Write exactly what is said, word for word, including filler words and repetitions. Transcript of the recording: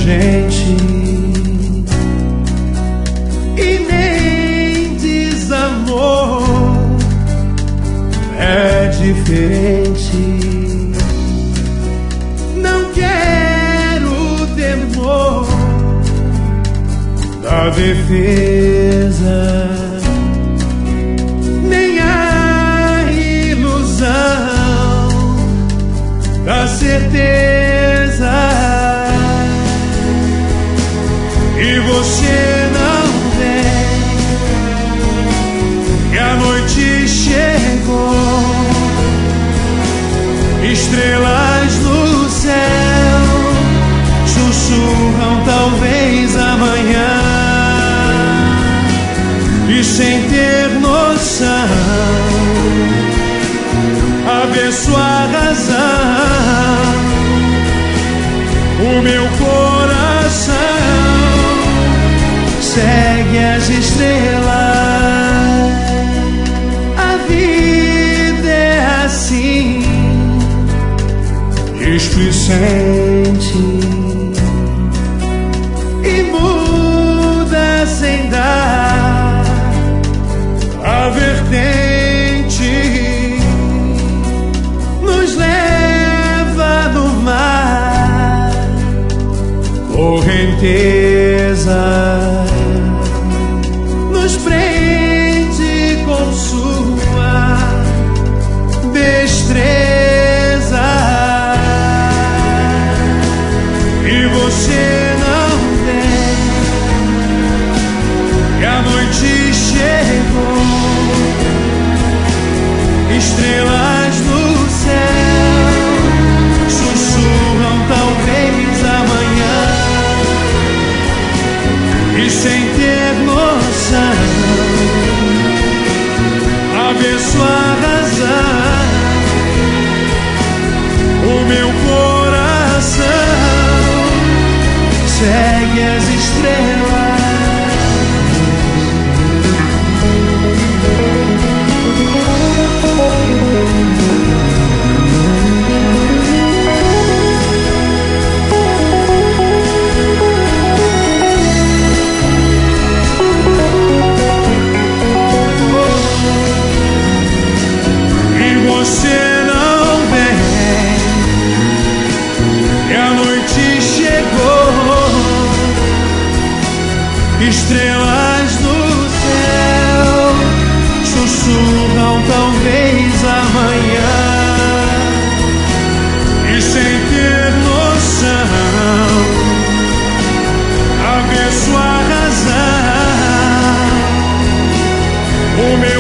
gente e nem desamor. É diferente. Não quero o temor da defesa, nem a ilusão da certeza. E você não vem, que a noite chegou, estrelas no céu sussurram talvez amanhã, e sem ter noção abençoa a razão, o meu coração segue as estrelas. A vida é assim, displicente, e muda sem dar a vertente, nos leva no mar, correnteza nos prende com sua destreza. E você não vem, que a noite chegou, estrelas no céu sussurram talvez amanhã, e sem ter noção abençoa a razão, o meu coração segue as estrelas. Você não vem, e a noite chegou, estrelas no céu sussurram talvez amanhã, e sem ter noção abençoa a razão, o meu